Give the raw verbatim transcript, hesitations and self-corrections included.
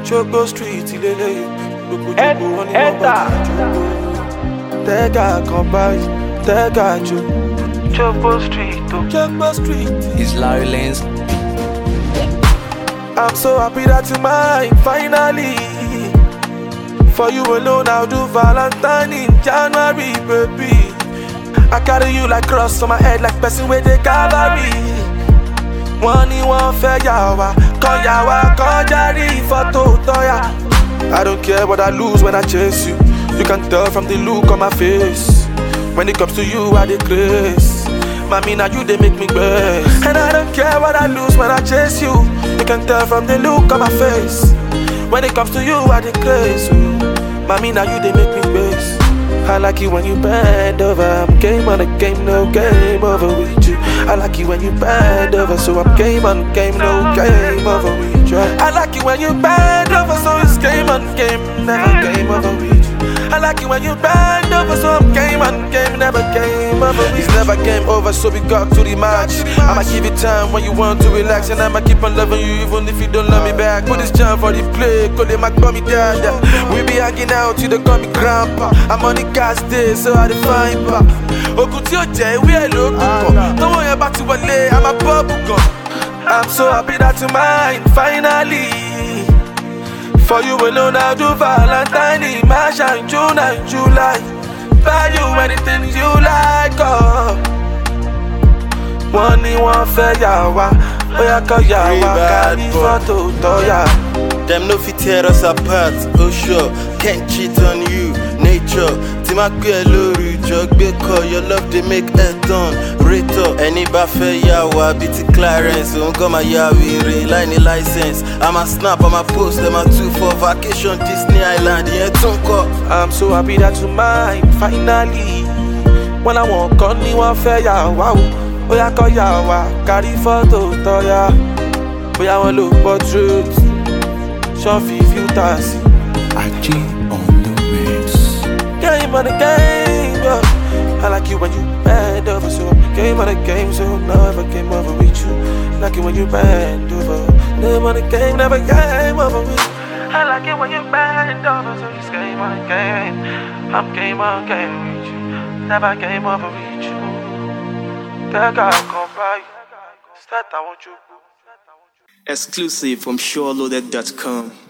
Choco Street, ilele. Look at you, only one body. Tega come by, Tega Joe. Choco Street, Choco Street. It's Larry Lanes. I'm so happy that you're mine, finally. For you alone, I'll do Valentine in January, baby. I carry you like cross on my head, like person with the cavalry. One in one fair yawa, call yawa, call jari, photo toya. I don't care what I lose when I chase you. You can tell from the look on my face. When it comes to you, I decrease. Mami, now you they make me best. And I don't care what I lose when I chase you. You can tell from the look on my face. When it comes to you, I decrease. Mami, now you they make me best. I like you when you bend over. I'm game on the game, no game over with you. I like you when you bend over, so I'm game on game, no game over with you. I like you when you bend over, so it's game on game, never game over with you. I like you when you bend over, so I'm game on game, never game over with you. It's never game over, so we got to the match. I'ma give you time when you want to relax, and I'ma keep on loving you even if you don't love me back. Put this jam for the play, call it my mommy dad. We be hanging out till they call me grandpa. I'm on the gas day, so I define back. Okuti oje, we are local. Don't worry about to wale, I'm a bubble gum. I'm so happy that you're mine, finally. For you alone, I'll do Valentine in March and June and July. Buy you anything you like, oh. One in one fair yawa, oya call yawa, carry photo toya. Them no fit tear us apart, oh sure. Can't cheat on you, nature. Timakwe lori jogbe call your love they make a done. Rator, any baffe yawa, biti Clarence. Don't come a yawi, line a license. I'm a snap, I'm a post, them a two for vacation, Disney Island, yeah, tunko. I'm so happy that you're mine, finally. When I walk on you, one fair yawa, oya call yawa, carry photo toya. Oya one look portrait. Show few tasks. I G on the mix. Game on the game, yeah. I like you when you bend over, so game on the game, so never game over with you. Like it when you bend over. Game on the game, never game over with you. I like it when you bend over, so it's game on the game. I'm game on game with you. Never game over with you. That guy come by. Start I want you. Exclusive from Sure Loaded dot com.